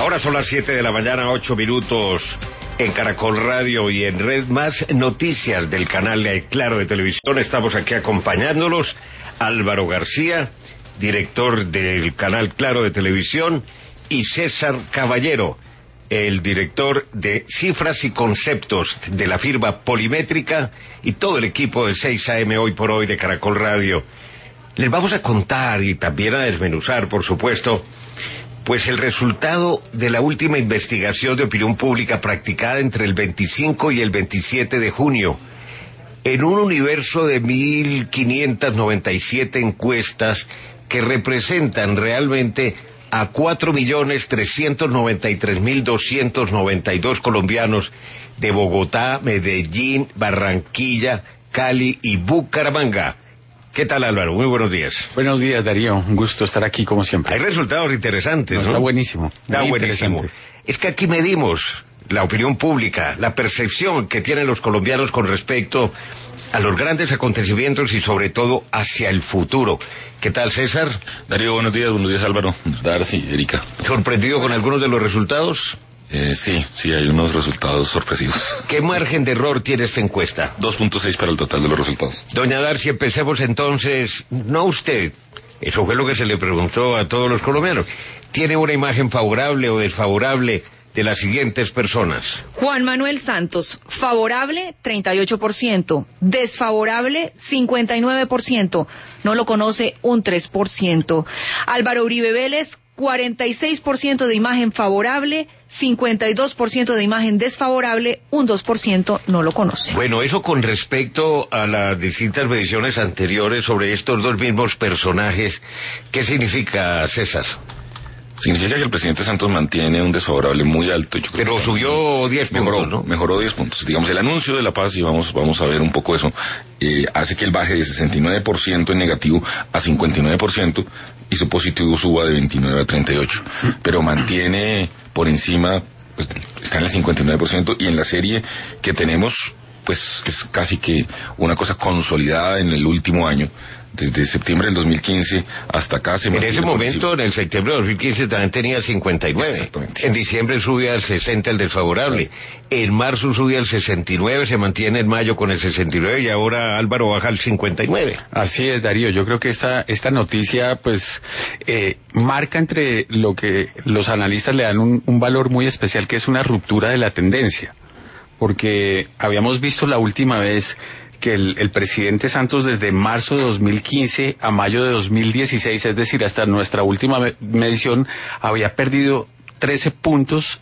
Ahora son las 7 de la mañana, 8 minutos en Caracol Radio y en Red Más noticias del canal Claro de Televisión. Estamos aquí acompañándolos. Álvaro García, director del canal Claro de Televisión, y César Caballero, el director de Cifras y Conceptos de la firma Polimétrica, y todo el equipo de 6 AM Hoy por Hoy de Caracol Radio. Les vamos a contar y también a desmenuzar, por supuesto, pues el resultado de la última investigación de opinión pública practicada entre el 25 y el 27 de junio. En un universo de 1.597 encuestas que representan realmente a 4.393.292 colombianos de Bogotá, Medellín, Barranquilla, Cali y Bucaramanga. ¿Qué tal, Álvaro? Muy buenos días. Buenos días, Darío. Un gusto estar aquí, como siempre. Hay resultados interesantes, ¿no? Está buenísimo. Está buenísimo. Es que aquí medimos la opinión pública, la percepción que tienen los colombianos con respecto a los grandes acontecimientos y sobre todo hacia el futuro. ¿Qué tal, César? Darío, buenos días, Álvaro, Darcy, Erika. ¿Sorprendido con algunos de los resultados? Sí, hay unos resultados sorpresivos. ¿Qué margen de error tiene esta encuesta? 2.6 para el total de los resultados. Doña Darcy, empecemos entonces, no usted, eso fue lo que se le preguntó a todos los colombianos. ¿Tiene una imagen favorable o desfavorable de las siguientes personas? Juan Manuel Santos, favorable 38%, desfavorable 59%, no lo conoce un 3%. Álvaro Uribe Vélez, 46% de imagen favorable, 52% de imagen desfavorable, un 2% no lo conoce. Bueno, eso con respecto a las distintas mediciones anteriores sobre estos dos mismos personajes, ¿qué significa, César? Significa que el presidente Santos mantiene un desfavorable muy alto. Yo creo pero que subió 10 puntos, ¿no? Mejoró 10 puntos. Digamos, el anuncio de la paz, y vamos a ver un poco eso, hace que él baje de 69% en negativo a 59%, y su positivo suba de 29 a 38. Pero mantiene por encima, pues, está en el 59%, y en la serie que tenemos, pues, es casi que una cosa consolidada en el último año. Desde septiembre del 2015 hasta acá se mantiene. En ese momento, en el septiembre de 2015 también tenía 59. Exactamente. En diciembre subía al 60 el desfavorable. En marzo subía al 69, se mantiene en mayo con el 69 y ahora Álvaro baja al 59. Así es, Darío. Yo creo que esta noticia, pues, marca entre lo que los analistas le dan un valor muy especial, que es una ruptura de la tendencia. Porque habíamos visto la última vez que el presidente Santos desde marzo de 2015 a mayo de 2016, es decir, hasta nuestra última medición, había perdido 13 puntos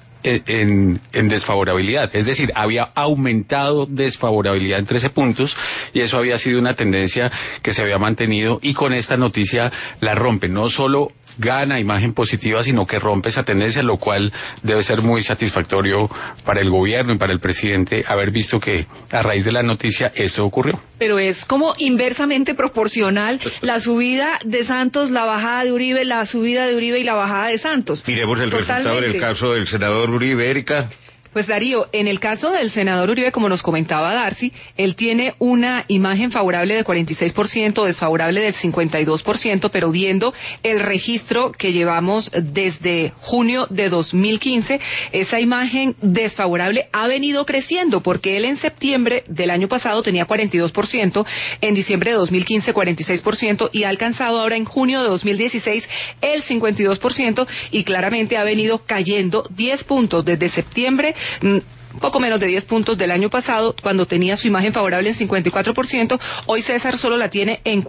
en desfavorabilidad, es decir, había aumentado desfavorabilidad en 13 puntos, y eso había sido una tendencia que se había mantenido, y con esta noticia la rompe. No solo gana imagen positiva, sino que rompe esa tendencia, lo cual debe ser muy satisfactorio para el gobierno y para el presidente haber visto que a raíz de la noticia esto ocurrió. Pero es como inversamente proporcional la subida de Santos, la bajada de Uribe, la subida de Uribe y la bajada de Santos. Miremos el resultado en el caso del senador Uribe, Erika. Pues Darío, en el caso del senador Uribe, como nos comentaba Darcy, él tiene una imagen favorable del 46%, desfavorable del 52%, pero viendo el registro que llevamos desde junio de 2015, esa imagen desfavorable ha venido creciendo, porque él en septiembre del año pasado tenía 42%, en diciembre de 2015 46%, y ha alcanzado ahora en junio de 2016 el 52%, y claramente ha venido cayendo 10 puntos desde septiembre, poco menos de 10 puntos del año pasado, cuando tenía su imagen favorable en 54%, hoy César solo la tiene en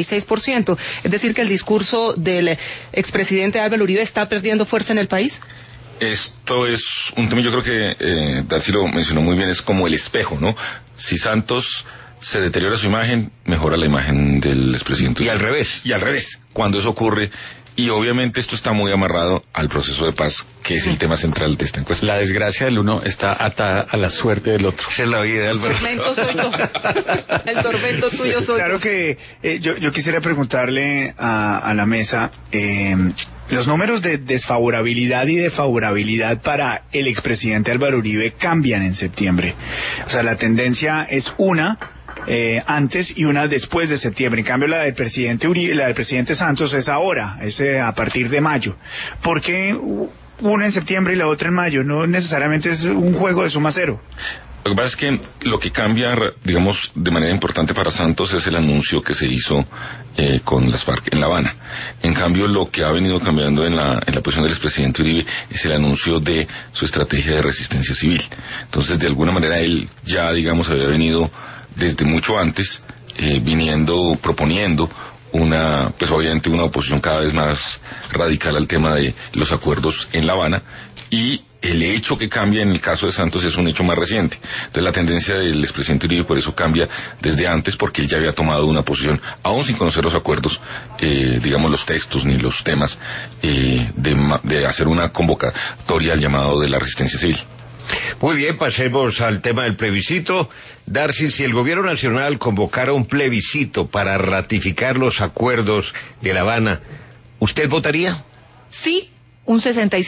46%. Es decir, que el discurso del expresidente Álvaro Uribe está perdiendo fuerza en el país. Esto es un tema, yo creo que Darcy lo mencionó muy bien, es como el espejo, ¿no? Si Santos se deteriora su imagen, mejora la imagen del expresidente. Y al revés. Cuando eso ocurre, y obviamente esto está muy amarrado al proceso de paz, que es el tema central de esta encuesta. La desgracia del uno está atada a la suerte del otro. Esa es la vida, Álvaro. El tormento soy yo. El tormento tuyo soy yo. Claro que yo quisiera preguntarle a la mesa, los números de desfavorabilidad y de favorabilidad para el expresidente Álvaro Uribe cambian en septiembre. O sea, la tendencia es una antes y una después de septiembre. En cambio, la del presidente Uribe, la del presidente Santos es ahora, es a partir de mayo. ¿Por qué una en septiembre y la otra en mayo, no necesariamente es un juego de suma cero. Lo que pasa es que lo que cambia, digamos, de manera importante para Santos es el anuncio que se hizo con las FARC en La Habana. En cambio, lo que ha venido cambiando en la posición del expresidente Uribe es el anuncio de su estrategia de resistencia civil. Entonces, de alguna manera, él ya, digamos, había venido desde mucho antes, proponiendo pues obviamente una oposición cada vez más radical al tema de los acuerdos en La Habana, y el hecho que cambia en el caso de Santos es un hecho más reciente. Entonces la tendencia del expresidente Uribe por eso cambia desde antes, porque él ya había tomado una posición, aún sin conocer los acuerdos, digamos los textos ni los temas, de hacer una convocatoria al llamado de la resistencia civil. Muy bien, pasemos al tema del plebiscito. Darcy, si el gobierno nacional convocara un plebiscito para ratificar los acuerdos de La Habana, ¿usted votaría? Sí, un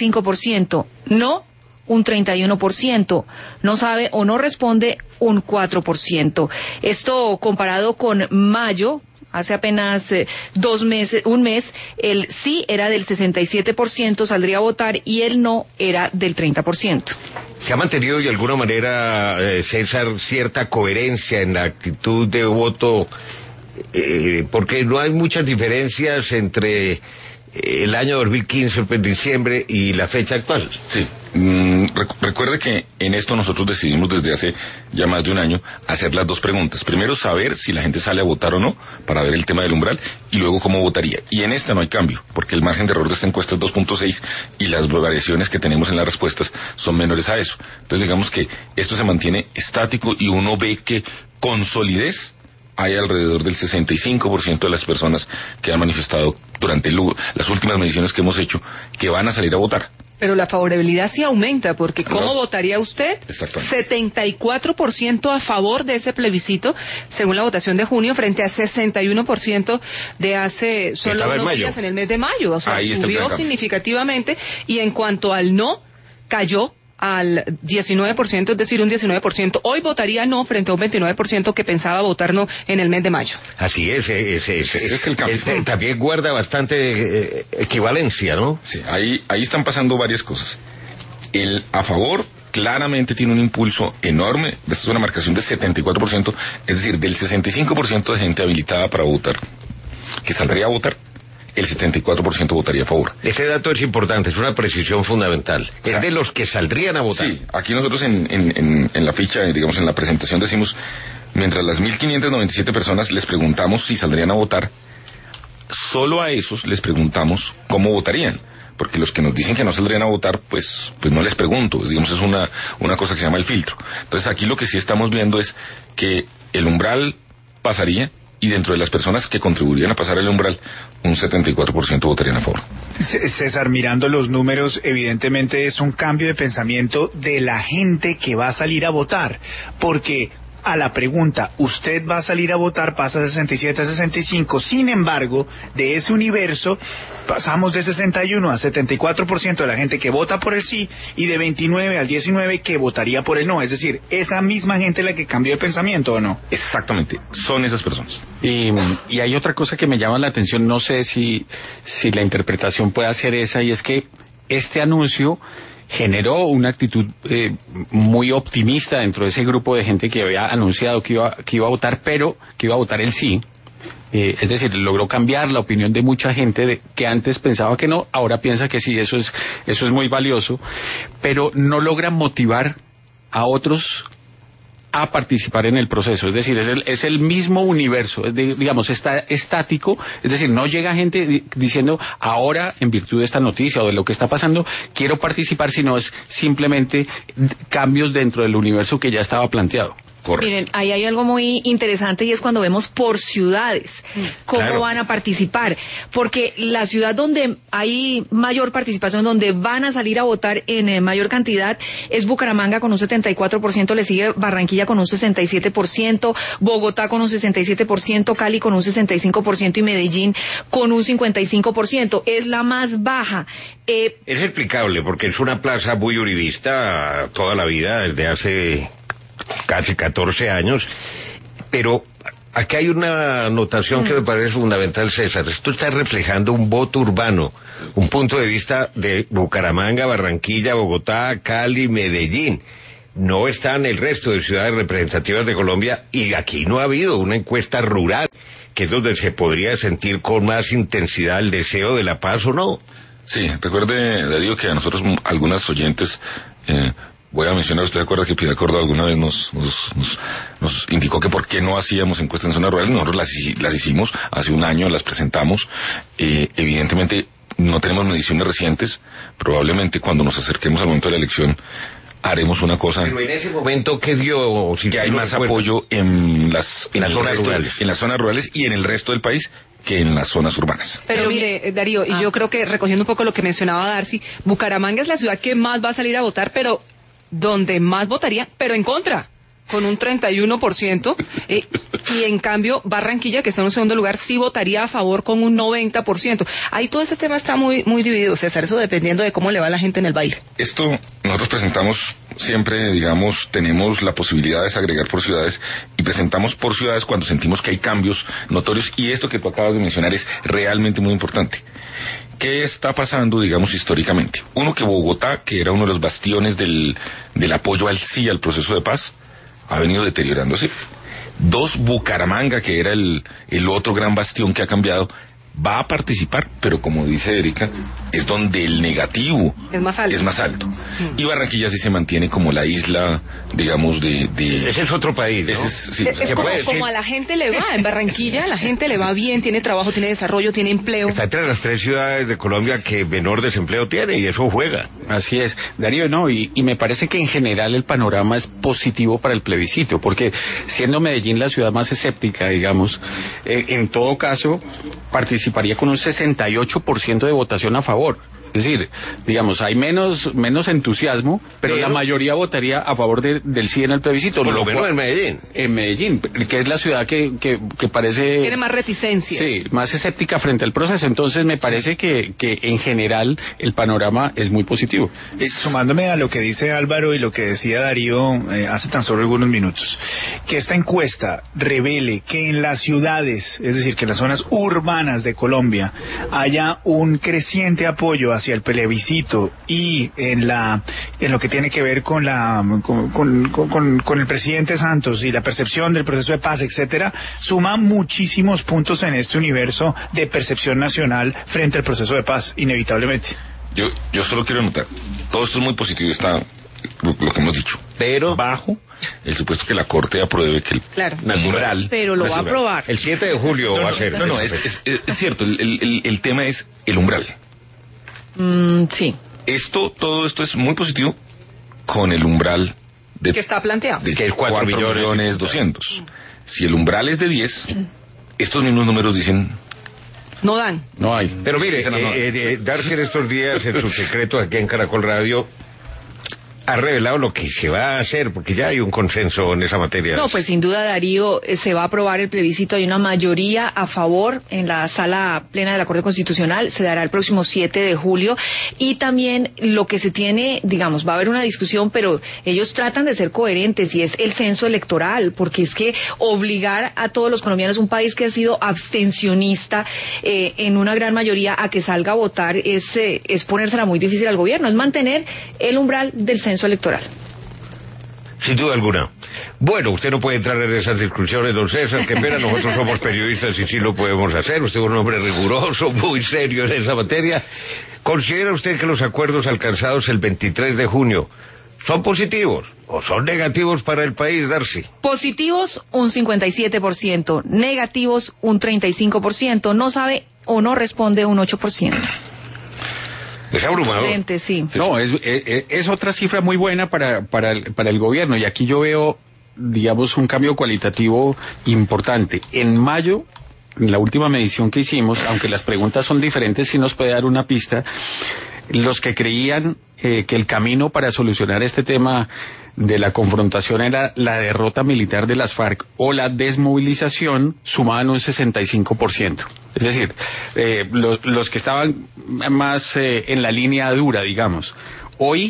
65%, no, un 31%, no sabe o no responde un 4%. Esto comparado con mayo, hace apenas 2 meses, un mes, el sí era del 67%, saldría a votar, y el no era del 30%. ¿Se ha mantenido de alguna manera, César, cierta coherencia en la actitud de voto? Porque no hay muchas diferencias entre el año 2015, el diciembre, y la fecha actual. Sí. Recuerde que en esto nosotros decidimos desde hace ya más de un año hacer las dos preguntas. Primero, saber si la gente sale a votar o no, para ver el tema del umbral, y luego cómo votaría. Y en esta no hay cambio, porque el margen de error de esta encuesta es 2.6 y las variaciones que tenemos en las respuestas son menores a eso. Entonces digamos que esto se mantiene estático y uno ve que con solidez hay alrededor del 65% de las personas que han manifestado durante las últimas mediciones que hemos hecho que van a salir a votar. Pero la favorabilidad sí aumenta, porque ¿cómo votaría usted? Exactamente. 74% a favor de ese plebiscito, según la votación de junio, frente a 61% de hace solo unos días en el mes de mayo. O sea, ahí subió significativamente, y en cuanto al no, cayó al 19%, es decir, un 19%. Hoy votaría no frente a un 29% que pensaba votar no en el mes de mayo. Así es, ese es el cambio. También guarda bastante equivalencia, ¿no? Sí, ahí están pasando varias cosas. El a favor claramente tiene un impulso enorme, esta es una marcación de 74%, es decir, del 65% de gente habilitada para votar, que saldría a votar, el 74% votaría a favor. Ese dato es importante, es una precisión fundamental. O sea, es de los que saldrían a votar. Sí, aquí nosotros en la ficha, digamos en la presentación decimos, mientras las 1.597 personas les preguntamos si saldrían a votar, solo a esos les preguntamos cómo votarían. Porque los que nos dicen que no saldrían a votar, pues no les pregunto, digamos, es una cosa que se llama el filtro. Entonces aquí lo que sí estamos viendo es que el umbral pasaría, y dentro de las personas que contribuirían a pasar el umbral, un 74% votarían a favor. César, mirando los números, evidentemente es un cambio de pensamiento de la gente que va a salir a votar, porque a la pregunta, ¿usted va a salir a votar?, pasa de 67 a 65, sin embargo, de ese universo, pasamos de 61 a 74% de la gente que vota por el sí, y de 29 al 19 que votaría por el no, es decir, esa misma gente la que cambió de pensamiento, ¿o no? Exactamente, son esas personas. Y hay otra cosa que me llama la atención, no sé si la interpretación puede ser esa, y es que este anuncio generó una actitud muy optimista dentro de ese grupo de gente que había anunciado que iba a votar, pero que iba a votar el sí. Es decir, logró cambiar la opinión de mucha gente que antes pensaba que no, ahora piensa que sí. Eso es muy valioso, pero no logra motivar a otros a participar en el proceso. Es decir, es el mismo universo, digamos, está estático, es decir, no llega gente diciendo ahora, en virtud de esta noticia o de lo que está pasando, quiero participar, sino es simplemente cambios dentro del universo que ya estaba planteado. Correcto. Miren, ahí hay algo muy interesante, y es cuando vemos por ciudades cómo van a participar, porque la ciudad donde hay mayor participación, donde van a salir a votar en mayor cantidad, es Bucaramanga con un 74%, le sigue Barranquilla con un 67%, Bogotá con un 67%, Cali con un 65% y Medellín con un 55%. Es la más baja. Es explicable, porque es una plaza muy uribista toda la vida, desde hace casi 14 años, pero aquí hay una anotación que me parece fundamental, César. Esto está reflejando un voto urbano, un punto de vista de Bucaramanga, Barranquilla, Bogotá, Cali, Medellín. No están el resto de ciudades representativas de Colombia, y aquí no ha habido una encuesta rural, que es donde se podría sentir con más intensidad el deseo de la paz, ¿o no? Sí, recuerde, Darío, que a nosotros, algunas oyentes, voy a mencionar, usted recuerda que Piedad Córdoba alguna vez nos indicó que por qué no hacíamos encuestas en zonas rurales. Nosotros las hicimos hace un año, las presentamos. Evidentemente no tenemos mediciones recientes. Probablemente cuando nos acerquemos al momento de la elección haremos una cosa. Pero en ese momento, ¿qué dio? Si que hay más apoyo en las zonas rurales y en el resto del país que en las zonas urbanas. Pero mire, Darío, y yo creo que recogiendo un poco lo que mencionaba Darcy, Bucaramanga es la ciudad que más va a salir a votar, pero donde más votaría, pero en contra, con un 31%, y en cambio Barranquilla, que está en un segundo lugar, sí votaría a favor con un 90%. Ahí todo ese tema está muy dividido, César, eso dependiendo de cómo le va a la gente en el baile. Esto nosotros presentamos siempre, digamos, tenemos la posibilidad de desagregar por ciudades y presentamos por ciudades cuando sentimos que hay cambios notorios, y esto que tú acabas de mencionar es realmente muy importante. ¿Qué está pasando, digamos, históricamente? Uno, que Bogotá, que era uno de los bastiones del apoyo al sí al proceso de paz, ha venido deteriorándose. Dos, Bucaramanga, que era el otro gran bastión que ha cambiado, va a participar, pero como dice Erika, es donde el negativo es más alto. Y Barranquilla sí se mantiene como la isla, digamos, de... Ese es otro país, ¿no? Es como a la gente le va. En Barranquilla la gente le va bien, tiene trabajo, tiene desarrollo, tiene empleo. Está entre las 3 ciudades de Colombia que menor desempleo tiene, y eso juega. Así es, Darío, no, y me parece que en general el panorama es positivo para el plebiscito, porque siendo Medellín la ciudad más escéptica, digamos, en todo caso participaría con un 68% de votación a favor. Es decir, digamos, hay menos entusiasmo, pero la mayoría votaría a favor del sí en el plebiscito. Por lo menos en Medellín. En Medellín, que es la ciudad que parece... Tiene más reticencias. Sí, más escéptica frente al proceso. Entonces me parece que en general el panorama es muy positivo. Sumándome a lo que dice Álvaro y lo que decía Darío hace tan solo algunos minutos, que esta encuesta revele que en las ciudades, es decir, que en las zonas urbanas de Colombia, haya un creciente apoyo hacia el plebiscito, y en lo que tiene que ver con el presidente Santos y la percepción del proceso de paz, etcétera, suma muchísimos puntos en este universo de percepción nacional frente al proceso de paz, inevitablemente. Yo solo quiero anotar, todo esto es muy positivo, está lo que hemos dicho, pero bajo el supuesto que la Corte apruebe que el umbral... Pero lo va a aprobar. El 7 de julio va a ser. No, es cierto, el tema es el umbral. Sí. Todo esto es muy positivo con el umbral que está planteado, de que es 4.200.000. Si el umbral es de 10, estos mismos números dicen no dan. No hay. Pero mire, Darcy en estos días en su secreto aquí en Caracol Radio ha revelado lo que se va a hacer, porque ya hay un consenso en esa materia. No, pues sin duda, Darío, se va a aprobar el plebiscito, hay una mayoría a favor en la sala plena de la Corte Constitucional, se dará el próximo 7 de julio, y también lo que se tiene, digamos, va a haber una discusión, pero ellos tratan de ser coherentes, y es el censo electoral, porque es que obligar a todos los colombianos, un país que ha sido abstencionista en una gran mayoría, a que salga a votar, es ponérsela muy difícil al gobierno, es mantener el umbral del censo electoral. Sin duda alguna. Bueno, usted no puede entrar en esas discusiones, don César, que pena, nosotros somos periodistas y sí lo podemos hacer. Usted es un hombre riguroso, muy serio en esa materia. ¿Considera usted que los acuerdos alcanzados el 23 de junio son positivos o son negativos para el país, Darcy? Positivos, un 57%, negativos, un 35%, no sabe o no responde un 8%. Es abrumador. Sí. No, es otra cifra muy buena para el gobierno, y aquí yo veo, digamos, un cambio cualitativo importante. En mayo, en la última medición que hicimos, aunque las preguntas son diferentes, sí nos puede dar una pista. Los que creían que el camino para solucionar este tema de la confrontación era la derrota militar de las FARC o la desmovilización, sumaban un 65%. Es decir, los que estaban más en la línea dura, digamos. Hoy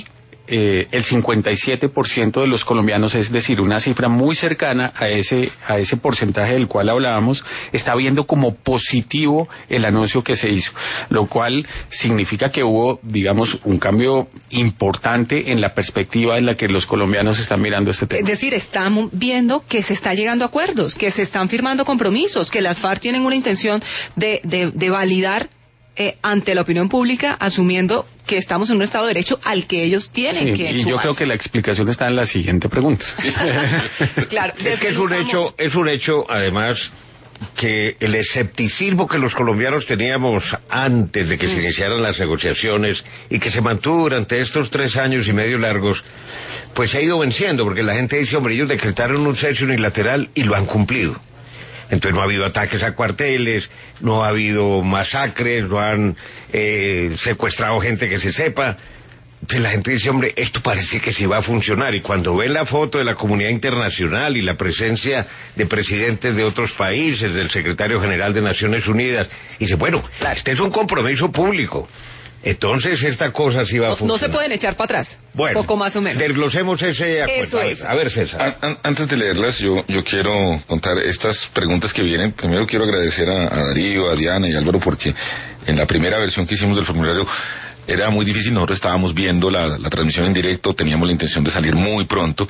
el 57% de los colombianos, es decir, una cifra muy cercana a ese porcentaje del cual hablábamos, está viendo como positivo el anuncio que se hizo, lo cual significa que hubo, digamos, un cambio importante en la perspectiva en la que los colombianos están mirando este tema. Es decir, estamos viendo que se está llegando a acuerdos, que se están firmando compromisos, que las FARC tienen una intención de validar ante la opinión pública, asumiendo que estamos en un Estado de Derecho al que ellos tienen que y sumarse. yo creo que la explicación está en la siguiente pregunta. Claro, es que es un hecho, además, que el escepticismo que los colombianos teníamos antes de que se iniciaran las negociaciones y que se mantuvo durante estos 3 años y medio largos, pues se ha ido venciendo, porque la gente dice, hombre, ellos decretaron un cese unilateral y lo han cumplido. Entonces no ha habido ataques a cuarteles, no ha habido masacres, no han secuestrado gente que se sepa. Entonces la gente dice, hombre, esto parece que sí va a funcionar. Y cuando ven la foto de la comunidad internacional y la presencia de presidentes de otros países, del secretario general de Naciones Unidas, dice, bueno, este es un compromiso público. Entonces esta cosa sí va a funcionar. No se pueden echar para atrás. Bueno, poco más o menos. Desglosemos ese acuerdo. Eso es. A ver, César. Antes de leerlas, yo quiero contar estas preguntas que vienen. Primero quiero agradecer a Darío, a Diana y a Álvaro, porque en la primera versión que hicimos del formulario era muy difícil. Nosotros estábamos viendo la transmisión en directo, teníamos la intención de salir muy pronto,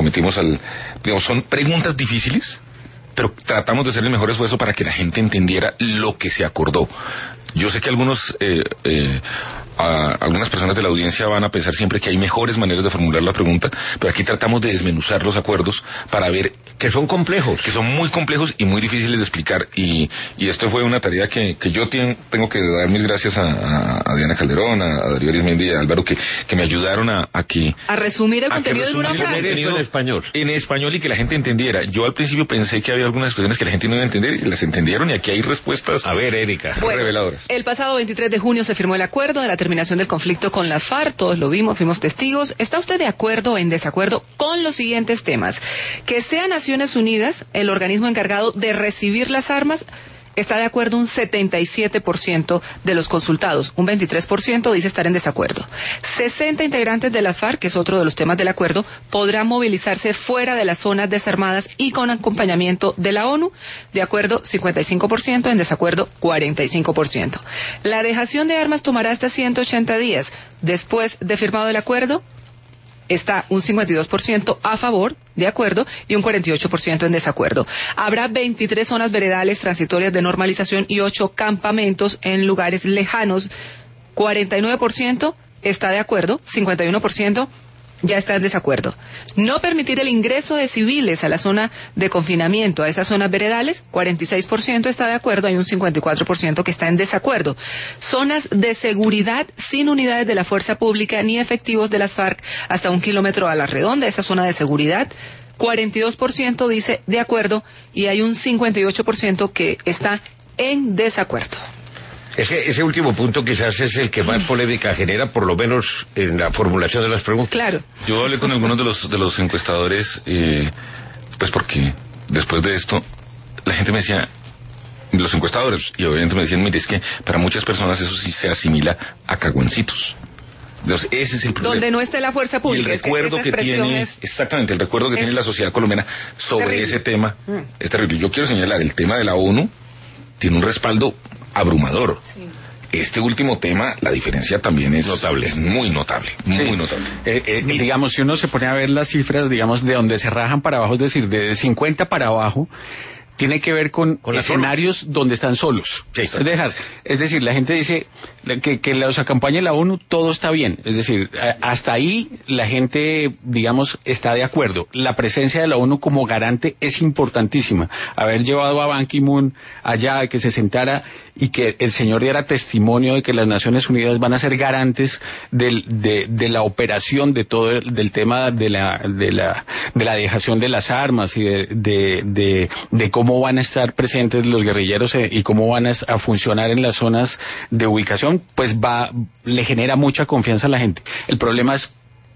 son preguntas difíciles, pero tratamos de hacer el mejor esfuerzo para que la gente entendiera lo que se acordó. Yo sé que algunas personas de la audiencia van a pensar siempre que hay mejores maneras de formular la pregunta, pero aquí tratamos de desmenuzar los acuerdos para ver que son complejos, que son muy complejos y muy difíciles de explicar, y esto fue una tarea que yo tengo que dar mis gracias a Diana Calderón, a Darío Arizmendi y a Álvaro, que me ayudaron a resumir el contenido en una frase. En español y que la gente entendiera. Yo al principio pensé que había algunas expresiones que la gente no iba a entender y las entendieron, y aquí hay respuestas reveladoras. El pasado 23 de junio se firmó el acuerdo de la terminación del conflicto con la FARC, todos lo vimos, fuimos testigos. ¿Está usted de acuerdo o en desacuerdo con los siguientes temas? Que sea Naciones Unidas el organismo encargado de recibir las armas. Está de acuerdo un 77% de los consultados, un 23% dice estar en desacuerdo. 60 integrantes de la FARC, que es otro de los temas del acuerdo, podrán movilizarse fuera de las zonas desarmadas y con acompañamiento de la ONU. De acuerdo 55%, en desacuerdo 45%. La dejación de armas tomará hasta 180 días. Después de firmado el acuerdo, está un 52% a favor, de acuerdo, y un 48% en desacuerdo. Habrá 23 zonas veredales transitorias de normalización y 8 campamentos en lugares lejanos. 49% está de acuerdo, 51% ya está en desacuerdo. No permitir el ingreso de civiles a la zona de confinamiento, a esas zonas veredales, 46% está de acuerdo, hay un 54% que está en desacuerdo. Zonas de seguridad sin unidades de la fuerza pública ni efectivos de las FARC hasta 1 kilómetro a la redonda, esa zona de seguridad, 42% dice de acuerdo y hay un 58% que está en desacuerdo. Ese último punto quizás es el que más polémica genera, por lo menos en la formulación de las preguntas. Claro. Yo hablé con algunos de los encuestadores, pues porque después de esto la gente me decía, los encuestadores, y obviamente me decían, mire, es que para muchas personas eso sí se asimila a caguancitos. Entonces, ese es el problema. Donde no esté la fuerza pública. Y el recuerdo que tiene, exactamente, el recuerdo que tiene la sociedad colombiana sobre terrible. Ese tema es terrible. Yo quiero señalar, el tema de la ONU tiene un respaldo abrumador. Sí. Este último tema, la diferencia también es notable, es muy notable, muy notable. Digamos, si uno se pone a ver las cifras, digamos, de donde se rajan para abajo, es decir, de 50 para abajo, tiene que ver con escenarios donde están solos. Sí, es decir, la gente dice que los acompañe la ONU, todo está bien. Es decir, hasta ahí la gente, digamos, está de acuerdo. La presencia de la ONU como garante es importantísima. Haber llevado a Ban Ki-moon allá, que se sentara y que el señor diera testimonio de que las Naciones Unidas van a ser garantes de la operación de todo del tema de la dejación de las armas y de cómo van a estar presentes los guerrilleros y cómo van a funcionar en las zonas de ubicación, pues le genera mucha confianza a la gente. El problema es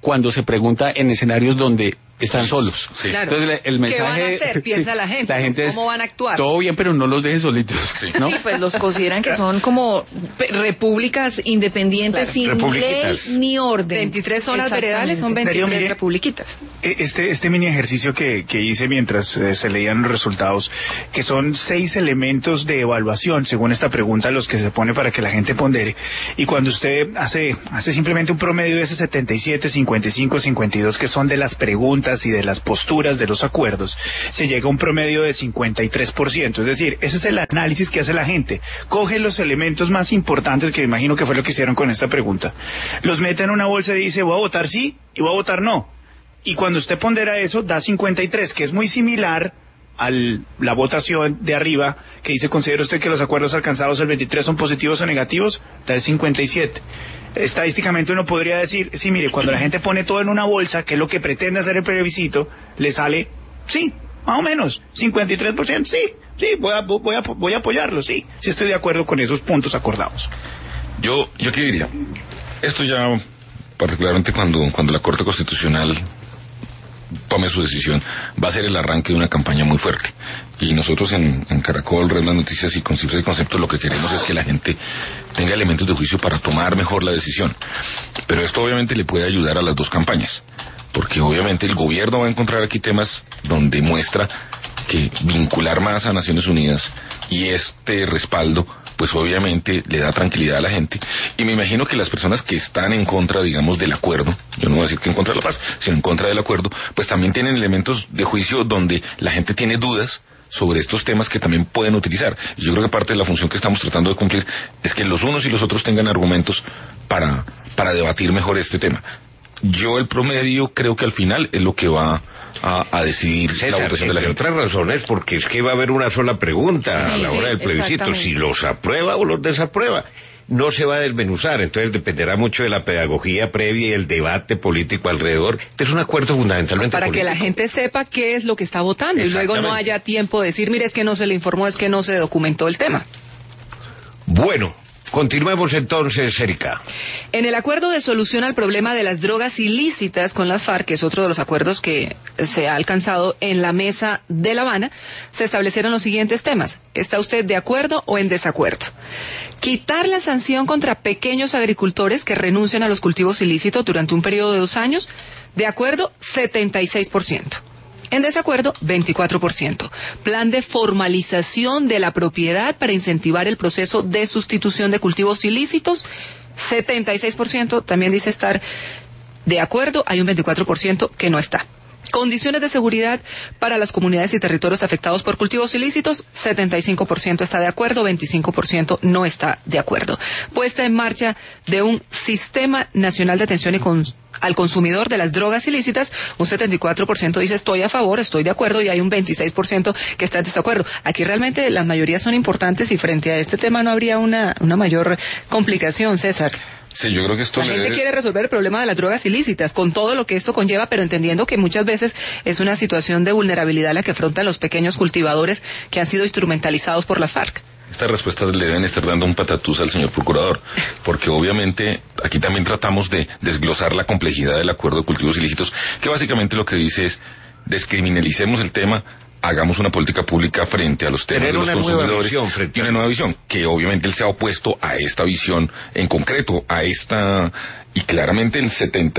cuando se pregunta en escenarios donde están solos. Sí. Claro. Entonces el mensaje... ¿Qué van a hacer? Piensa la gente. es, ¿cómo van a actuar? Todo bien, pero no los dejes solitos, ¿no? Sí, pues los consideran que son como repúblicas independientes Claro. sin ley ni orden. 23 zonas veredales son 23 Darío, mire, republiquitas. Este mini ejercicio que hice mientras se leían los resultados, que son 6 elementos de evaluación, según esta pregunta, los que se pone para que la gente pondere. Y cuando usted hace simplemente un promedio de ese 77, 55, 52, que son de las preguntas y de las posturas de los acuerdos, se llega a un promedio de 53%. Es decir, ese es el análisis que hace la gente. Coge los elementos más importantes, que imagino que fue lo que hicieron con esta pregunta, los mete en una bolsa y dice, voy a votar sí y voy a votar no. Y cuando usted pondera eso, da 53, que es muy similar a la votación de arriba, que dice, ¿considera usted que los acuerdos alcanzados el 23 son positivos o negativos? Da el 57. Estadísticamente uno podría decir, sí, mire, cuando la gente pone todo en una bolsa, que es lo que pretende hacer el plebiscito, le sale, sí, más o menos, 53%, sí, voy a apoyarlo, sí estoy de acuerdo con esos puntos acordados. Yo qué diría, esto ya, particularmente cuando la Corte Constitucional tome su decisión, va a ser el arranque de una campaña muy fuerte. Y nosotros en Caracol, Red Más Noticias y con Cifras y Conceptos lo que queremos es que la gente tenga elementos de juicio para tomar mejor la decisión. Pero esto obviamente le puede ayudar a las dos campañas, porque obviamente el gobierno va a encontrar aquí temas donde muestra que vincular más a Naciones Unidas y este respaldo pues obviamente le da tranquilidad a la gente, y me imagino que las personas que están en contra, digamos, del acuerdo, yo no voy a decir que en contra de la paz, sino en contra del acuerdo, pues también tienen elementos de juicio donde la gente tiene dudas sobre estos temas que también pueden utilizar. Y yo creo que parte de la función que estamos tratando de cumplir es que los unos y los otros tengan argumentos para debatir mejor este tema. Yo el promedio creo que al final es lo que va a decidir César, la votación de la gente. otras razones, porque es que va a haber una sola pregunta a la hora del plebiscito, si los aprueba o los desaprueba. No se va a desmenuzar, entonces dependerá mucho de la pedagogía previa y el debate político alrededor. Este es un acuerdo fundamentalmente para político. que la gente sepa qué es lo que está votando y luego no haya tiempo de decir, mire, es que no se le informó, es que no se documentó el tema. Bueno, continuemos entonces, Erika. En el acuerdo de solución al problema de las drogas ilícitas con las FARC, que es otro de los acuerdos que se ha alcanzado en la mesa de La Habana, se establecieron los siguientes temas. ¿Está usted de acuerdo o en desacuerdo? Quitar la sanción contra pequeños agricultores que renuncian a los cultivos ilícitos durante un periodo de 2 años. De acuerdo, 76%. En desacuerdo, 24%. Plan de formalización de la propiedad para incentivar el proceso de sustitución de cultivos ilícitos, 76% también dice estar de acuerdo, hay un 24% que no está. Condiciones de seguridad para las comunidades y territorios afectados por cultivos ilícitos, 75% está de acuerdo, 25% no está de acuerdo. Puesta en marcha de un Sistema Nacional de Atención al Consumidor de las Drogas Ilícitas, un 74% dice estoy a favor, estoy de acuerdo, y hay un 26% que está en desacuerdo. Aquí realmente las mayorías son importantes y frente a este tema no habría una mayor complicación, César. Sí, yo creo que esto la gente quiere resolver el problema de las drogas ilícitas con todo lo que esto conlleva, pero entendiendo que muchas veces es una situación de vulnerabilidad la que afrontan los pequeños cultivadores que han sido instrumentalizados por las FARC. Estas respuestas le deben estar dando un patatús al señor procurador, porque obviamente aquí también tratamos de desglosar la complejidad del acuerdo de cultivos ilícitos, que básicamente lo que dice es descriminalicemos el tema, hagamos una política pública frente a los temas de los consumidores y una nueva visión, que obviamente él se ha opuesto a esta visión en concreto, a esta, y claramente el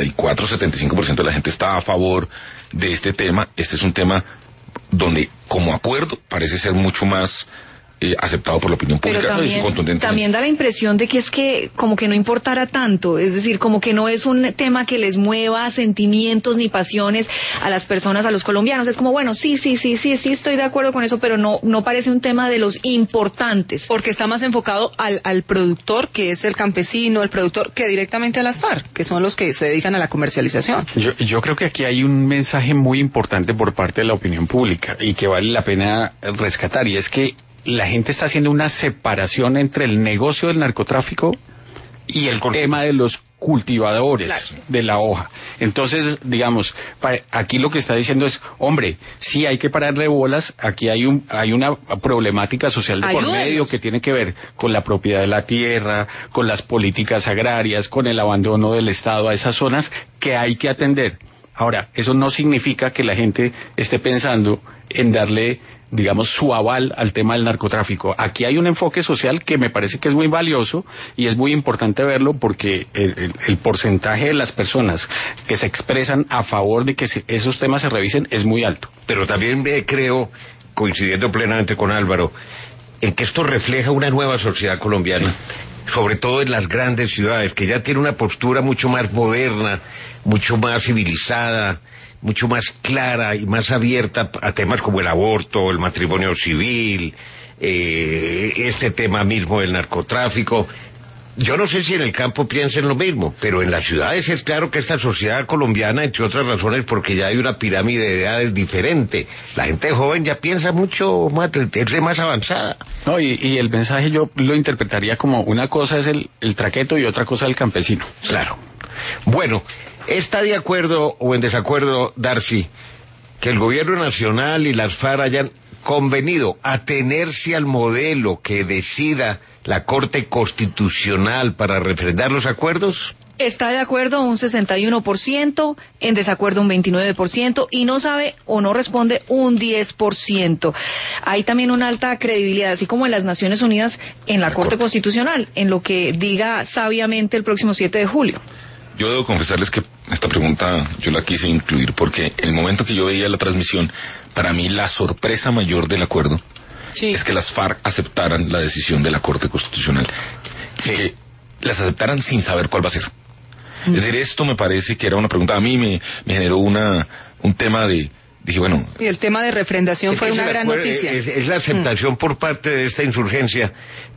74-75% de la gente está a favor de este tema. Este es un tema donde como acuerdo parece ser mucho más aceptado por la opinión pública contundentemente. También da la impresión de que es que como que no importara tanto, es decir, como que no es un tema que les mueva sentimientos ni pasiones a las personas, a los colombianos. Es como, bueno, sí, estoy de acuerdo con eso, pero no parece un tema de los importantes. Porque está más enfocado al productor, que es el campesino, el productor, que directamente a las FARC, que son los que se dedican a la comercialización. Yo creo que aquí hay un mensaje muy importante por parte de la opinión pública y que vale la pena rescatar, y es que la gente está haciendo una separación entre el negocio del narcotráfico y el tema de los cultivadores de la hoja. Entonces, digamos, aquí lo que está diciendo es, hombre, sí hay que pararle bolas, aquí hay una problemática social de por medio que tiene que ver con la propiedad de la tierra, con las políticas agrarias, con el abandono del Estado a esas zonas que hay que atender. Ahora, eso no significa que la gente esté pensando en darle, digamos, su aval al tema del narcotráfico. Aquí hay un enfoque social que me parece que es muy valioso y es muy importante verlo porque el porcentaje de las personas que se expresan a favor de que esos temas se revisen es muy alto. Pero también creo, coincidiendo plenamente con Álvaro, en que esto refleja una nueva sociedad colombiana. Sí. Sobre todo en las grandes ciudades, que ya tiene una postura mucho más moderna, mucho más civilizada, mucho más clara y más abierta a temas como el aborto, el matrimonio civil, este tema mismo del narcotráfico. Yo no sé si en el campo piensen lo mismo, pero en las ciudades es claro que esta sociedad colombiana, entre otras razones, porque ya hay una pirámide de edades diferente. La gente joven ya piensa mucho más, es más avanzada. No, y el mensaje yo lo interpretaría como una cosa es el traqueto y otra cosa el campesino. Claro. Bueno, ¿está de acuerdo o en desacuerdo, Darcy, que el gobierno nacional y las FARC hayan convenido atenerse al modelo que decida la Corte Constitucional para refrendar los acuerdos? Está de acuerdo un 61%, en desacuerdo un 29% y no sabe o no responde un 10%. Hay también una alta credibilidad, así como en las Naciones Unidas, en la Corte Constitucional, en lo que diga sabiamente el próximo 7 de julio. Yo debo confesarles que esta pregunta yo la quise incluir porque el momento que yo veía la transmisión, para mí la sorpresa mayor del acuerdo es que las FARC aceptaran la decisión de la Corte Constitucional. Sí. Y que las aceptaran sin saber cuál va a ser. Es decir, esto me parece que era una pregunta, a mí me generó un tema de... Dije, bueno... Y el tema de refrendación fue una gran noticia. Es la aceptación por parte de esta insurgencia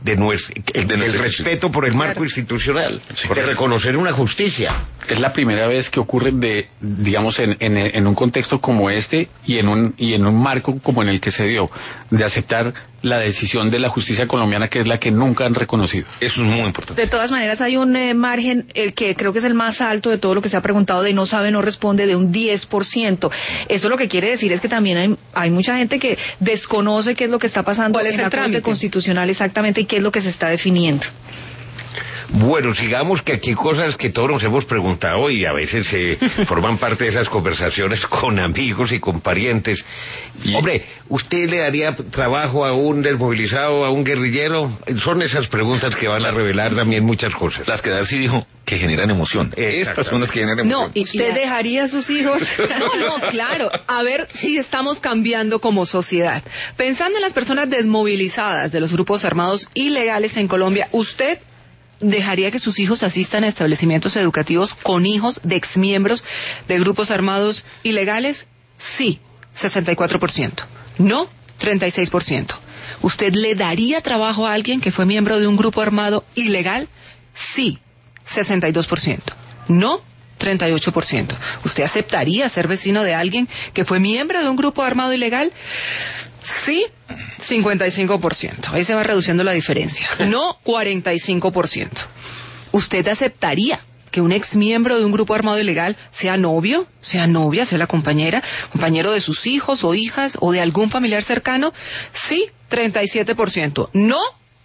del respeto por el marco institucional, de reconocer una justicia. Es la primera vez que ocurre digamos, en un contexto como este y en un marco como en el que se dio, de aceptar la decisión de la justicia colombiana, que es la que nunca han reconocido. Eso es muy importante. De todas maneras, hay un margen, el que creo que es el más alto de todo lo que se ha preguntado, de no sabe, no responde, de un 10%. Eso lo que quiere decir es que también hay mucha gente que desconoce qué es lo que está pasando en la Corte Constitucional exactamente y qué es lo que se está definiendo. Bueno, sigamos, que aquí cosas que todos nos hemos preguntado y a veces forman parte de esas conversaciones con amigos y con parientes. Hombre, ¿usted le daría trabajo a un desmovilizado, a un guerrillero? Son esas preguntas que van a revelar también muchas cosas. Las que Darcy dijo que generan emoción. Estas son las que generan emoción. No, ¿y usted dejaría a sus hijos? No, claro. A ver si estamos cambiando como sociedad. Pensando en las personas desmovilizadas de los grupos armados ilegales en Colombia, ¿usted dejaría que sus hijos asistan a establecimientos educativos con hijos de exmiembros de grupos armados ilegales? Sí, 64%. No, 36%. ¿Usted le daría trabajo a alguien que fue miembro de un grupo armado ilegal? Sí, 62%. No, 38%. ¿Usted aceptaría ser vecino de alguien que fue miembro de un grupo armado ilegal? Sí, 55%. Ahí se va reduciendo la diferencia. No, 45%. ¿Usted aceptaría que un exmiembro de un grupo armado ilegal sea novio, sea novia, sea la compañero de sus hijos o hijas o de algún familiar cercano? Sí, 37%. No,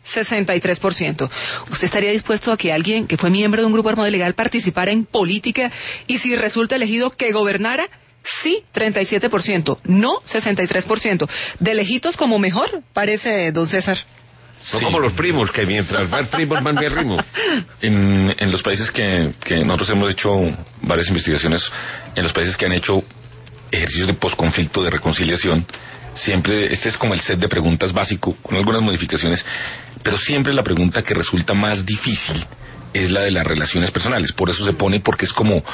63%. ¿Usted estaría dispuesto a que alguien que fue miembro de un grupo armado ilegal participara en política y si resulta elegido que gobernara? Sí, 37%. No, 63%. De lejitos como mejor, parece, don César. Son como los primos, que mientras más primos, más bien ritmo. En los países que nosotros hemos hecho varias investigaciones, en los países que han hecho ejercicios de posconflicto, de reconciliación, siempre, este es como el set de preguntas básico, con algunas modificaciones, pero siempre la pregunta que resulta más difícil es la de las relaciones personales. Por eso se pone, porque es como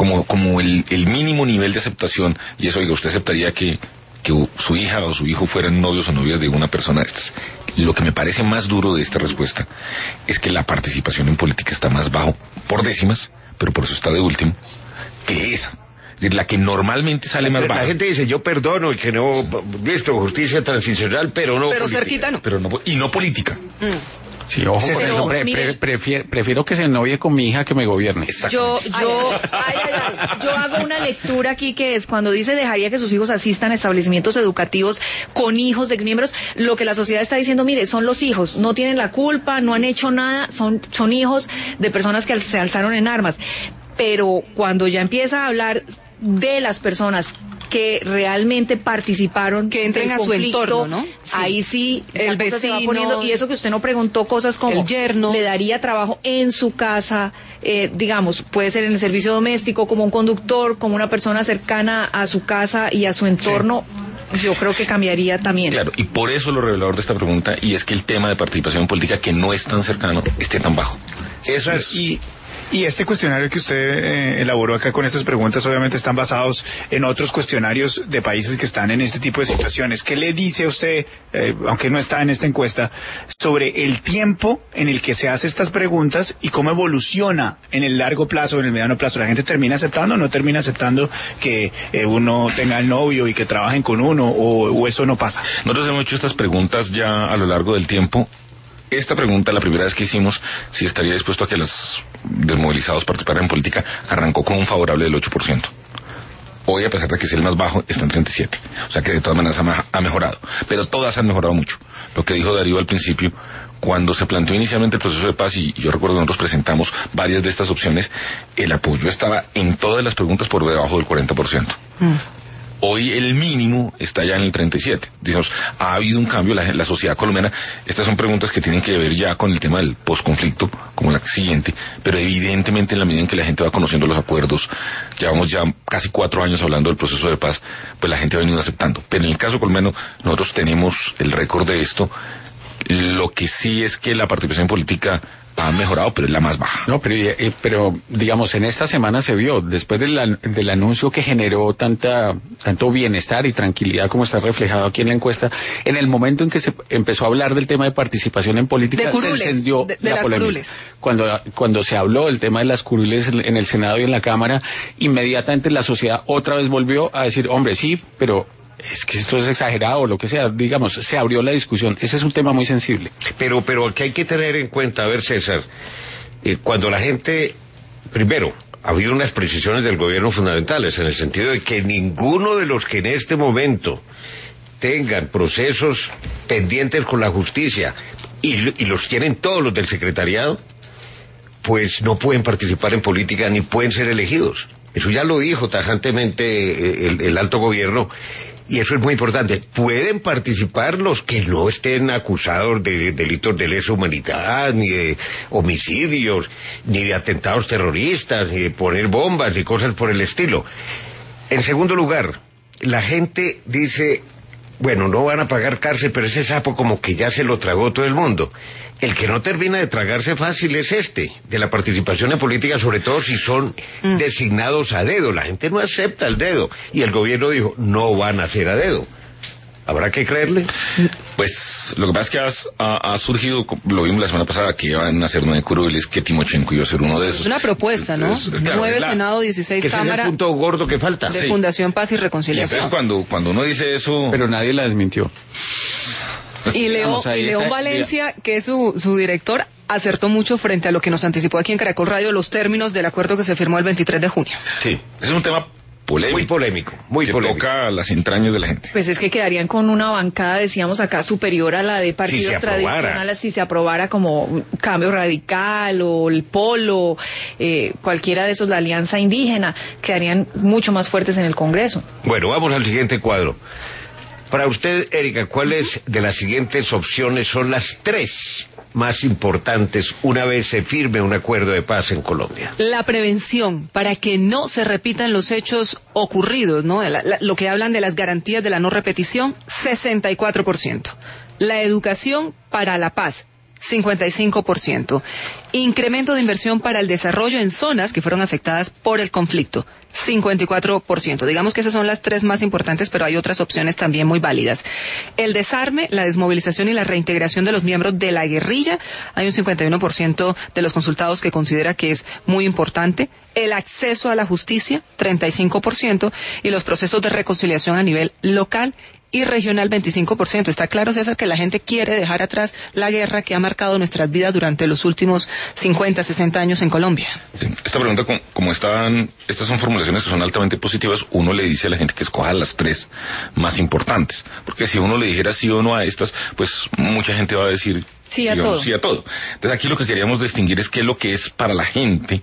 el mínimo nivel de aceptación. Y eso, oiga, ¿usted aceptaría que su hija o su hijo fueran novios o novias de una persona de estas? Lo que me parece más duro de esta respuesta es que la participación en política está más bajo, por décimas, pero por eso está de último, que esa. Es decir, la que normalmente sale más baja. La gente dice, yo perdono y que no, listo, justicia transicional, pero no pero política. Cerquita no. Pero no, y no política. Sí, ojo con eso. Prefiero que se ennovie con mi hija que me gobierne. Yo hago una lectura aquí que es cuando dice dejaría que sus hijos asistan a establecimientos educativos con hijos de exmiembros. Lo que la sociedad está diciendo, mire, son los hijos, no tienen la culpa, no han hecho nada, son hijos de personas que se alzaron en armas. pero cuando ya empieza a hablar de las personas que realmente participaron, que entren a su entorno, ¿no? Sí. Ahí sí el vecino se va poniendo, y eso que usted no preguntó, cosas como el yerno, le daría trabajo en su casa, digamos, puede ser en el servicio doméstico, como un conductor, como una persona cercana a su casa y a su entorno. Sí. Yo creo que cambiaría también. Claro, y por eso lo revelador de esta pregunta, y es que el tema de participación política que no es tan cercano esté tan bajo. Eso es. Y este cuestionario que usted elaboró acá con estas preguntas obviamente están basados en otros cuestionarios de países que están en este tipo de situaciones. ¿Qué le dice a usted, aunque no está en esta encuesta, sobre el tiempo en el que se hace estas preguntas y cómo evoluciona en el largo plazo, en el mediano plazo? ¿La gente termina aceptando o no termina aceptando que uno tenga el novio y que trabajen con uno, o eso no pasa? Nosotros hemos hecho estas preguntas ya a lo largo del tiempo. Esta pregunta, la primera vez que hicimos, si estaría dispuesto a que los desmovilizados participaran en política, arrancó con un favorable del 8%. Hoy, a pesar de que es el más bajo, está en 37%. O sea que de todas maneras ha mejorado. Pero todas han mejorado mucho. Lo que dijo Darío al principio, cuando se planteó inicialmente el proceso de paz, y yo recuerdo que nosotros presentamos varias de estas opciones, el apoyo estaba en todas las preguntas por debajo del 40%. Hoy el mínimo está ya en el 37%. Digamos, ha habido un cambio, la sociedad colombiana. Estas son preguntas que tienen que ver ya con el tema del posconflicto, como la siguiente, pero evidentemente en la medida en que la gente va conociendo los acuerdos, llevamos ya casi 4 años hablando del proceso de paz, pues la gente ha venido aceptando. Pero en el caso colombiano, nosotros tenemos el récord de esto. Lo que sí es que la participación política ha mejorado, pero es la más baja. No, pero digamos, en esta semana se vio, después del anuncio que generó tanto bienestar y tranquilidad como está reflejado aquí en la encuesta, en el momento en que se empezó a hablar del tema de participación en política, se encendió la polémica. Cuando se habló del tema de las curules en el Senado y en la Cámara, inmediatamente la sociedad otra vez volvió a decir, hombre, sí, pero es que esto es exagerado, o lo que sea, digamos, se abrió la discusión. Ese es un tema muy sensible. Pero que hay que tener en cuenta, a ver, César, cuando la gente, primero, ha habido unas precisiones del gobierno fundamentales, en el sentido de que ninguno de los que en este momento tengan procesos pendientes con la justicia, y los tienen todos los del secretariado, pues no pueden participar en política ni pueden ser elegidos. Eso ya lo dijo tajantemente el alto gobierno. Y eso es muy importante. Pueden participar los que no estén acusados de delitos de lesa humanidad, ni de homicidios, ni de atentados terroristas, ni de poner bombas, ni cosas por el estilo. En segundo lugar, la gente dice, bueno, no van a pagar cárcel, pero ese sapo como que ya se lo tragó todo el mundo. El que no termina de tragarse fácil es de la participación en política, sobre todo si son designados a dedo. La gente no acepta el dedo, y el gobierno dijo, no van a ser a dedo. ¿Habrá que creerle? Pues lo que pasa es que ha surgido, lo vimos la semana pasada, que iban a ser 9 curules, que Timochenko iba a ser uno de esos. Es una propuesta, ¿no? Claro, 9 Senado, 16 que Cámara. Es el punto gordo que falta. De Fundación Paz y Reconciliación. Y entonces cuando uno dice eso... Pero nadie la desmintió. Y León Valencia, que es su director, acertó mucho frente a lo que nos anticipó aquí en Caracol Radio, los términos del acuerdo que se firmó el 23 de junio. Sí, ese es un tema polémico. Muy polémico. Toca las entrañas de la gente. Pues es que quedarían con una bancada, decíamos acá, superior a la de partidos tradicionales si se aprobara como Cambio Radical o el Polo, cualquiera de esos, la Alianza Indígena, quedarían mucho más fuertes en el Congreso. Bueno, vamos al siguiente cuadro. Para usted, Erika, ¿cuáles de las siguientes opciones son las 3 más importantes una vez se firme un acuerdo de paz en Colombia? La prevención, para que no se repitan los hechos ocurridos, ¿no? Lo que hablan de las garantías de la no repetición, 64%. La educación para la paz, 55%. Incremento de inversión para el desarrollo en zonas que fueron afectadas por el conflicto, 54%. Digamos que esas son las 3 más importantes, pero hay otras opciones también muy válidas. El desarme, la desmovilización y la reintegración de los miembros de la guerrilla, hay un 51% de los consultados que considera que es muy importante. El acceso a la justicia, 35%, y los procesos de reconciliación a nivel local y regional, 25%. Está claro, César, que la gente quiere dejar atrás la guerra que ha marcado nuestras vidas durante los últimos 50, 60 años en Colombia. Sí. Esta pregunta, como estas son formulaciones que son altamente positivas, uno le dice a la gente que escoja las 3 más importantes. Porque si uno le dijera sí o no a estas, pues mucha gente va a decir sí a todo. Sí a todo. Entonces aquí lo que queríamos distinguir es qué es lo que es para la gente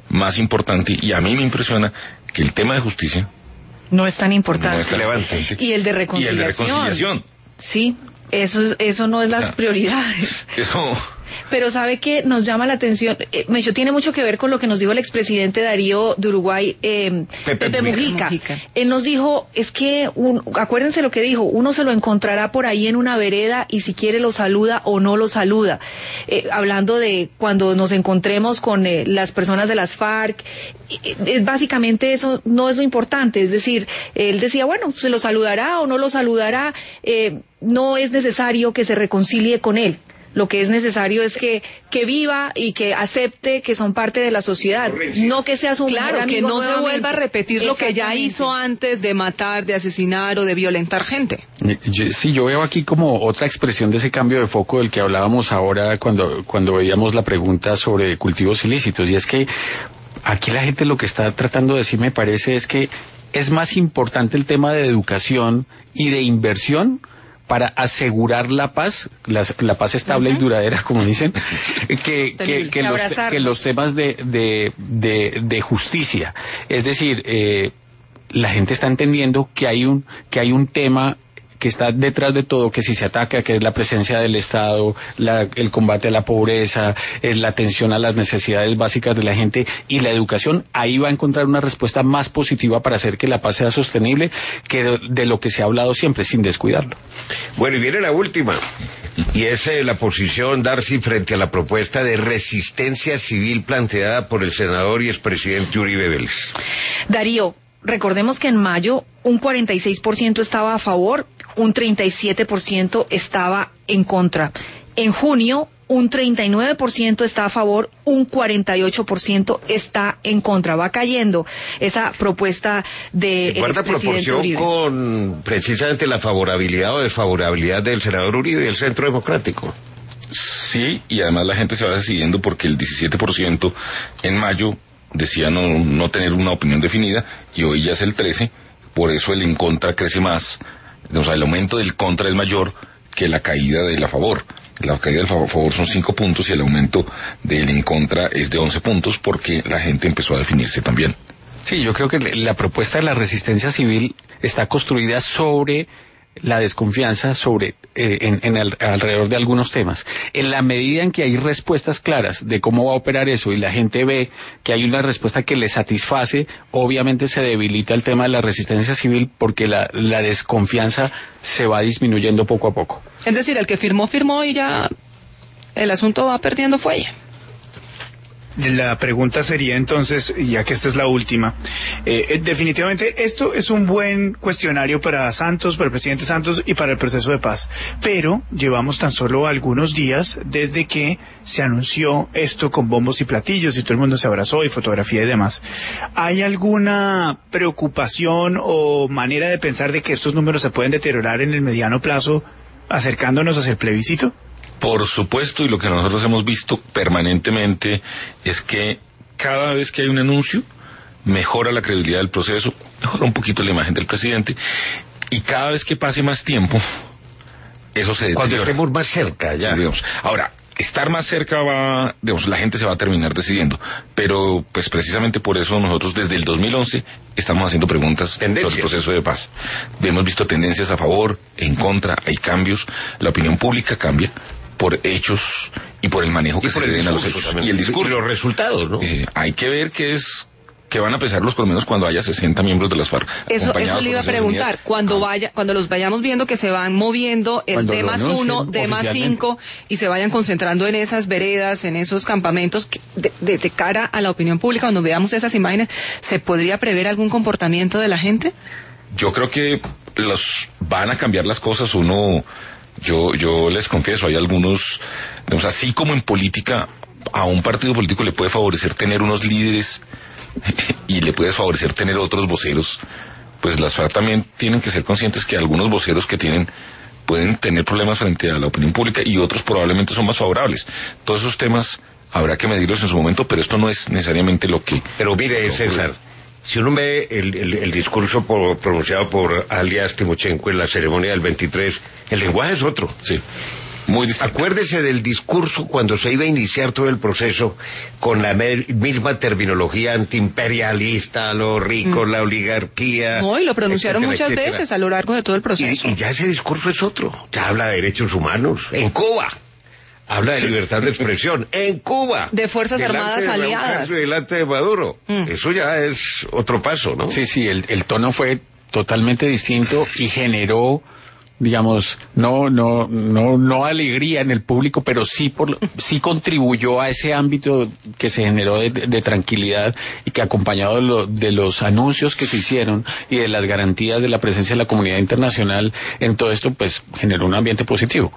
más importante, y a mí me impresiona que el tema de justicia no es tan importante. no es relevante. Y el de reconciliación. Sí, eso no es las prioridades. Eso... Pero sabe que nos llama la atención, Mecho, tiene mucho que ver con lo que nos dijo el expresidente Darío de Uruguay, Pepe Mujica. Él nos dijo, es que, acuérdense lo que dijo, uno se lo encontrará por ahí en una vereda y si quiere lo saluda o no lo saluda. Hablando de cuando nos encontremos con las personas de las FARC, es básicamente eso, no es lo importante. Es decir, él decía, bueno, se lo saludará o no lo saludará, no es necesario que se reconcilie con él. Lo que es necesario es que viva y que acepte que son parte de la sociedad, no que sea su claro, que no se vuelva a repetir lo que ya hizo antes de matar, de asesinar o de violentar gente. Yo veo aquí como otra expresión de ese cambio de foco del que hablábamos ahora cuando veíamos la pregunta sobre cultivos ilícitos, y es que aquí la gente lo que está tratando de decir, me parece, es que es más importante el tema de educación y de inversión para asegurar la paz, la paz estable y duradera, como dicen, que los temas de justicia. Es decir, la gente está entendiendo que hay un tema que está detrás de todo, que si se ataca, que es la presencia del Estado, el combate a la pobreza, la atención a las necesidades básicas de la gente y la educación, ahí va a encontrar una respuesta más positiva para hacer que la paz sea sostenible que de lo que se ha hablado siempre, sin descuidarlo. Bueno, y viene la última, y es la posición, Darcy, frente a la propuesta de resistencia civil planteada por el senador y expresidente Uribe Vélez. Darío, recordemos que en mayo un 46% estaba a favor, un 37% estaba en contra. En junio un 39% está a favor, un 48% está en contra. Va cayendo esa propuesta de guarda proporción Uribe con precisamente la favorabilidad o desfavorabilidad del senador Uribe y el Centro Democrático. Sí, y además la gente se va decidiendo porque el 17% en mayo decía no tener una opinión definida, y hoy ya es el 13%, por eso el en contra crece más. O sea, el aumento del contra es mayor que la caída de la favor. La caída del favor son 5 puntos y el aumento del en contra es de 11 puntos porque la gente empezó a definirse también. Sí, yo creo que la propuesta de la resistencia civil está construida sobre la desconfianza alrededor de algunos temas. En la medida en que hay respuestas claras de cómo va a operar eso y la gente ve que hay una respuesta que le satisface, obviamente se debilita el tema de la resistencia civil porque la desconfianza se va disminuyendo poco a poco. Es decir, el que firmó y ya el asunto va perdiendo fuelle. La pregunta sería entonces, ya que esta es la última, definitivamente esto es un buen cuestionario para Santos, para el presidente Santos y para el proceso de paz, pero llevamos tan solo algunos días desde que se anunció esto con bombos y platillos y todo el mundo se abrazó y fotografía y demás. ¿Hay alguna preocupación o manera de pensar de que estos números se pueden deteriorar en el mediano plazo acercándonos hacia el plebiscito? Por supuesto, y lo que nosotros hemos visto permanentemente es que cada vez que hay un anuncio, mejora la credibilidad del proceso, mejora un poquito la imagen del presidente, y cada vez que pase más tiempo, eso se deteriora. Cuando estemos más cerca, ya. Sí, digamos. Ahora, estar más cerca la gente se va a terminar decidiendo, pero pues precisamente por eso nosotros desde el 2011 estamos haciendo preguntas sobre el proceso de paz. Hemos visto tendencias a favor, en contra, hay cambios, la opinión pública cambia por hechos y por el manejo que se le den a los hechos también. Y el discurso. Y los resultados, ¿no? Hay que ver qué van a pesar los colombianos cuando haya 60 miembros de las FARC. Eso le iba a preguntar, cuando los vayamos viendo que se van moviendo el D más 1, D más 5 y se vayan concentrando en esas veredas, en esos campamentos, de cara a la opinión pública, cuando veamos esas imágenes, ¿se podría prever algún comportamiento de la gente? Yo creo que van a cambiar las cosas. Yo les confieso, hay algunos, así como en política, a un partido político le puede favorecer tener unos líderes y le puede favorecer tener otros voceros, pues las FARC también tienen que ser conscientes que algunos voceros que tienen pueden tener problemas frente a la opinión pública y otros probablemente son más favorables. Todos esos temas habrá que medirlos en su momento, pero esto no es necesariamente lo que... Pero mire, César, si uno ve el discurso pronunciado por alias Timochenko en la ceremonia del 23, el lenguaje es otro. Sí. Muy distinto. Acuérdese del discurso cuando se iba a iniciar todo el proceso con la misma terminología antiimperialista, los ricos, la oligarquía. No, y lo pronunciaron etcétera, muchas etcétera. veces a lo largo de todo el proceso. Y ya ese discurso es otro. Ya habla de derechos humanos. En Cuba. Habla de libertad de expresión. En Cuba. De Fuerzas Delante Armadas de Raúl aliadas. Castro y delante de Maduro. Eso ya es otro paso, ¿no? Sí, el tono fue totalmente distinto y generó, digamos, no alegría en el público, pero sí contribuyó a ese ámbito que se generó de tranquilidad y que acompañado de los anuncios que se hicieron y de las garantías de la presencia de la comunidad internacional en todo esto, pues generó un ambiente positivo.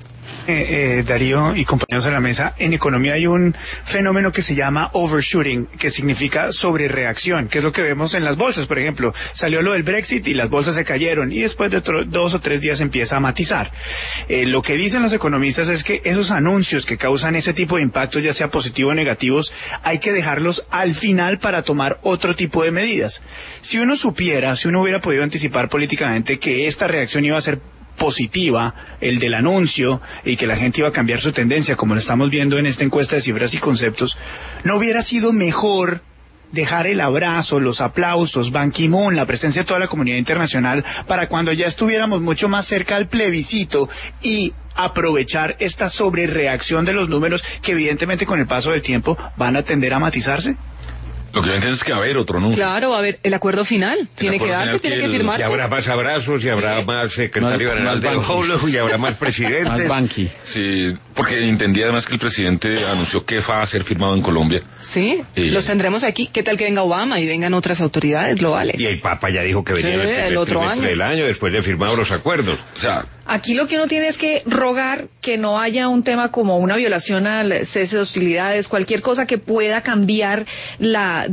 Darío y compañeros de la mesa, en economía hay un fenómeno que se llama overshooting, que significa sobrereacción, que es lo que vemos en las bolsas. Por ejemplo, salió lo del Brexit y las bolsas se cayeron y después de 2 o 3 días empieza a matizar. Lo que dicen los economistas es que esos anuncios que causan ese tipo de impactos, ya sea positivos o negativos, hay que dejarlos al final para tomar otro tipo de medidas. Si uno hubiera podido anticipar políticamente que esta reacción iba a ser positiva, el del anuncio, y que la gente iba a cambiar su tendencia, como lo estamos viendo en esta encuesta de cifras y conceptos, ¿no hubiera sido mejor dejar el abrazo, los aplausos, Ban Ki-moon, la presencia de toda la comunidad internacional, para cuando ya estuviéramos mucho más cerca al plebiscito y aprovechar esta sobrereacción de los números que evidentemente con el paso del tiempo van a tender a matizarse? Lo que yo entiendo es que va a haber otro anuncio. Claro, va a haber el acuerdo final. Tiene que darse, tiene que Y firmarse. habrá más abrazos, y habrá más secretario Más general del Ban Ki. Holo, y habrá más presidentes. Más Ban Ki. Sí, porque entendí además que el presidente anunció que va a ser firmado en Colombia. Sí, los tendremos aquí. ¿Qué tal que venga Obama y vengan otras autoridades globales? Y el Papa ya dijo que venía Sí, en el primer el otro trimestre año. del año, después de firmados los acuerdos. O sea, Aquí lo que uno tiene es que rogar que no haya un tema como una violación al cese de hostilidades, cualquier cosa que pueda cambiar la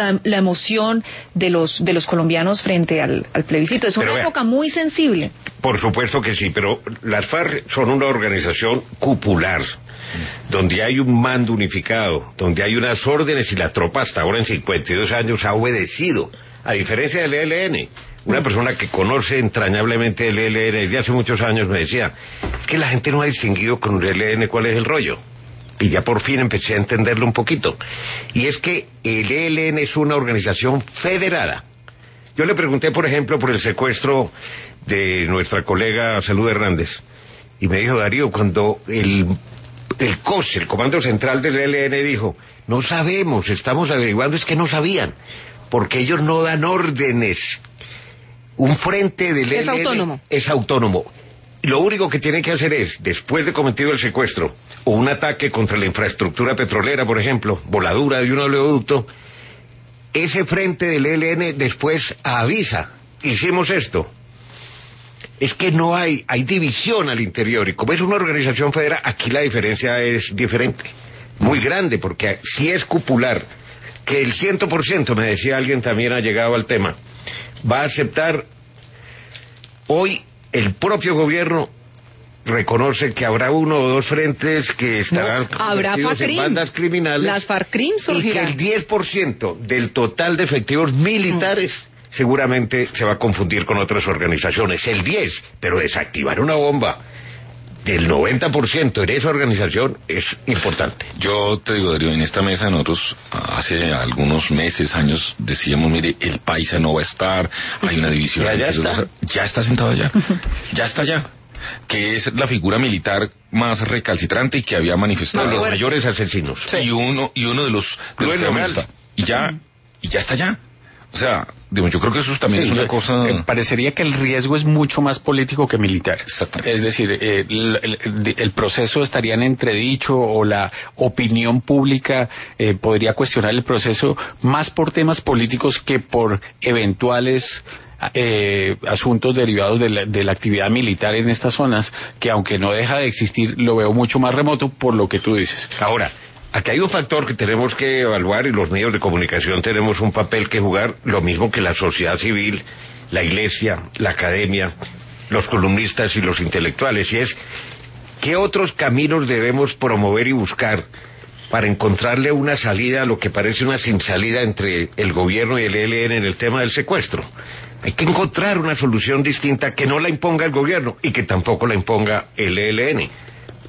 emoción de los colombianos frente al plebiscito. Es Pero una vea, época muy sensible. Por supuesto que sí, pero las FARC son una organización cupular, donde hay un mando unificado, donde hay unas órdenes y la tropa hasta ahora en 52 años ha obedecido, a diferencia del ELN. Una persona que conoce entrañablemente el ELN desde hace muchos años me decía, es que la gente no ha distinguido con el ELN cuál es el rollo. Y ya por fin empecé a entenderlo un poquito. Y es que el ELN es una organización federada. Yo le pregunté, por ejemplo, por el secuestro de nuestra colega Salud Hernández. Y me dijo, Darío, cuando el COS, el Comando Central del ELN, dijo, no sabemos, estamos averiguando, es que no sabían, porque ellos no dan órdenes. Un frente del ELN autónomo. Es autónomo. Lo único que tiene que hacer es, después de cometido el secuestro, o un ataque contra la infraestructura petrolera, por ejemplo, voladura de un oleoducto, ese frente del ELN después avisa, hicimos esto. Es que no hay división al interior, y como es una organización federal, aquí la diferencia es diferente, muy grande, porque si es cupular, que el 100%, me decía alguien también ha llegado al tema, va a aceptar. Hoy el propio gobierno reconoce que habrá 1 o 2 frentes que estarán habrá convertidos en FARC-CRIM. bandas criminales. Las FARC-CRIM y que surgirán. el 10% del total de efectivos militares seguramente se va a confundir con otras organizaciones. El 10%, pero desactivar una bomba del 90% en esa organización es importante. yo te digo, Darío, en esta mesa nosotros hace algunos meses, años, decíamos, mire, el paisa no va a estar, hay una división. Ya está sentado allá, ya está allá, que es la figura militar más recalcitrante y que había manifestado Los fuerte. mayores asesinos. Sí. y uno de los que había manifestado. Y ya está allá. O sea, yo creo que eso también es una cosa. Parecería que el riesgo es mucho más político que militar. Exactamente. Es decir, el proceso estaría en entredicho o la opinión pública podría cuestionar el proceso más por temas políticos que por eventuales asuntos derivados de la actividad militar en estas zonas, que aunque no deja de existir, lo veo mucho más remoto por lo que tú dices. Ahora, aquí hay un factor que tenemos que evaluar y los medios de comunicación tenemos un papel que jugar, lo mismo que la sociedad civil, la iglesia, la academia, los columnistas y los intelectuales, y es ¿qué otros caminos debemos promover y buscar para encontrarle una salida a lo que parece una sin salida entre el gobierno y el ELN en el tema del secuestro? Hay que encontrar una solución distinta que no la imponga el gobierno y que tampoco la imponga el ELN.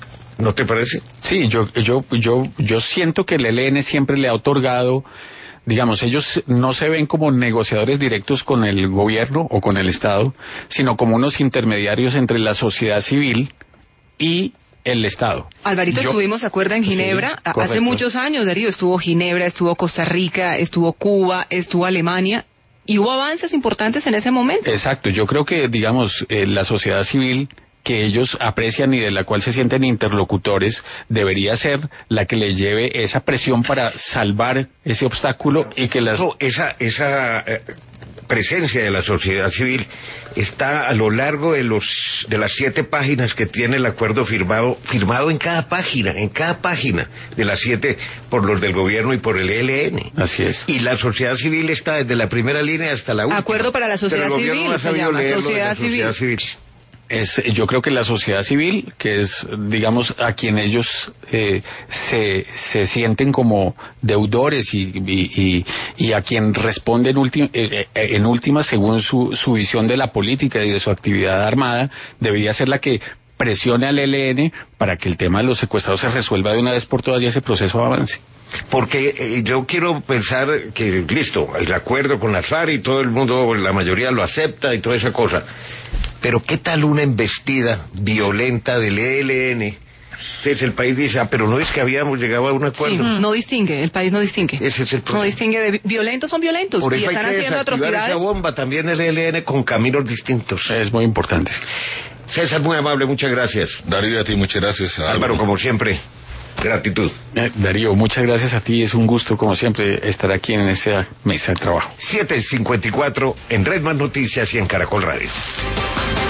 ¿No te parece? Sí, yo siento que el ELN siempre le ha otorgado, digamos, ellos no se ven como negociadores directos con el gobierno o con el Estado, sino como unos intermediarios entre la sociedad civil y el Estado. Alvarito, estuvimos, ¿se acuerda, en Ginebra? Sí, hace muchos años, Darío, estuvo Ginebra, estuvo Costa Rica, estuvo Cuba, estuvo Alemania, y hubo avances importantes en ese momento. Exacto, yo creo que, digamos, la sociedad civil que ellos aprecian y de la cual se sienten interlocutores, debería ser la que le lleve esa presión para salvar ese obstáculo y que las... No, esa presencia de la sociedad civil está a lo largo de las 7 páginas que tiene el acuerdo firmado en cada página de las 7 por los del gobierno y por el ELN. Así es. Y la sociedad civil está desde la primera línea hasta la última. Acuerdo para la sociedad civil, no se llama sociedad civil. Yo creo que la sociedad civil, que es, digamos, a quien ellos se sienten como deudores y a quien responden en última según su visión de la política y de su actividad armada, debería ser la que presione al ELN para que el tema de los secuestrados se resuelva de una vez por todas y ese proceso avance. Porque yo quiero pensar que, listo, el acuerdo con la FARC y todo el mundo, la mayoría lo acepta y toda esa cosa. Pero ¿qué tal una embestida violenta del ELN? Entonces el país dice, pero no es que habíamos llegado a un acuerdo. Sí, no distingue, el país no distingue. Ese es el problema. No distingue, violentos son violentos Por y eso están hay que haciendo desactivar atrocidades. esa bomba también del ELN con caminos distintos. Es muy importante. César, muy amable, muchas gracias. Darío, a ti muchas gracias. Álvaro, como siempre, gratitud. Darío, muchas gracias a ti, es un gusto como siempre estar aquí en esta mesa de trabajo. 7:54 en Red Más Noticias y en Caracol Radio.